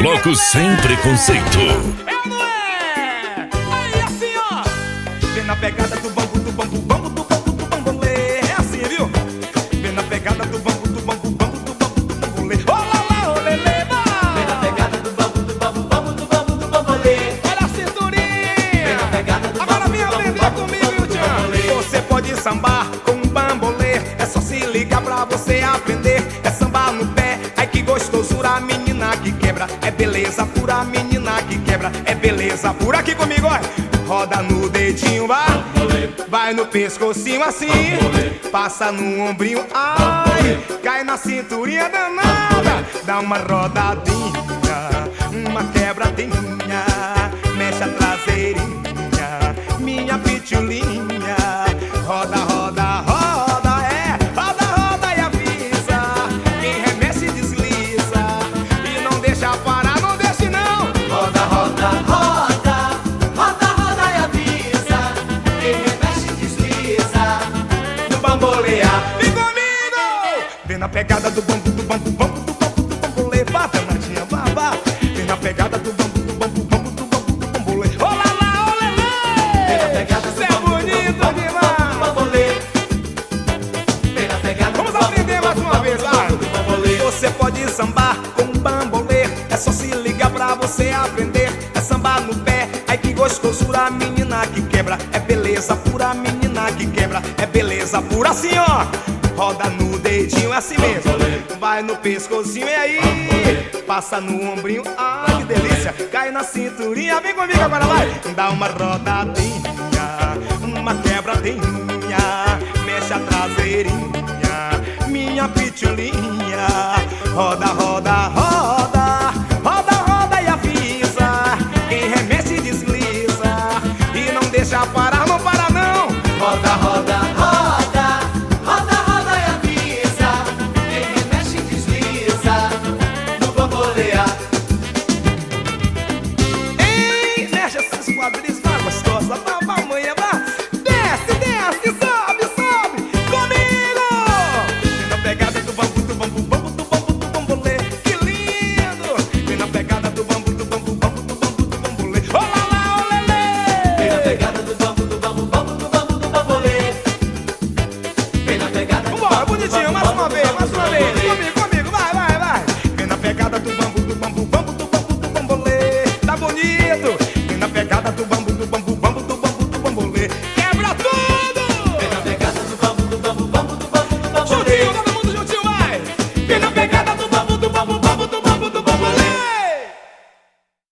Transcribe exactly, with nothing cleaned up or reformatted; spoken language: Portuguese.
bloco sem preconceito. É, não é? Aí assim, ó. Vem na pegada do bambu, do bambu, bambu, do bambu, do bambolê. É assim, viu? Vem na pegada do bambu, do bambu, bambu, do bambu, do bambolê. Ô lá lá, ô lê, lê, Vem na pegada do bambu, do bambu, bambu, do bambu, do bambolê. olha a cinturinha. Vem na pegada do Agora bambu, vem do bambu, aprender bambu, comigo, bambu, viu, bambolê. Tchan? Você pode sambar com um bambolê. É só se ligar pra você aprender. É sambar no pé, ai que gostosura, menina que quebra. É beleza pura, menina que quebra. É beleza pura, aqui comigo, ó. Roda no dedinho, vai. Vai no pescocinho assim. Passa no ombrinho, ai. Cai na cinturinha danada. Dá uma rodadinha, uma quebradinha. Mexe a traseirinha, minha pitulinha. Roda, roda, roda, é. Roda, roda e avisa. Quem remexe desliza. E não deixa parar, não deixe não. Roda, roda, roda, roda, roda e avisa. Quem remexe desliza. Do bambolear, vem comigo. Vem na pegada do bambu, do bambu, bambu, do bambu, do bambolê. Vá, danadinha, vá, vá. Vem na pegada do bambu, do bambu, bambu, do bambu, do bambolê. Olá lá, olê, Vem na lê. pegada do Cê é bambu, do bonito bambu, do bambu, do demais. bambolê. Vem na pegada do Vamos bambu, aprender do mais bambu, uma vez, do vai. bambu, do bambolê. Você pode sambar com um bambolê. É só se ligar pra você aprender. É sambar no pé, ai que gostosura, menina que quebra. É beleza pura, menina que quebra. É beleza pura, assim ó. Roda no dedinho, é assim mesmo. Vai no pescocinho, e aí? Passa no ombrinho, ai que delícia. Cai na cinturinha, vem comigo agora, vai. Dá uma rodadinha, uma quebradinha. Mexe a traseirinha, minha pitulinha. Roda, roda.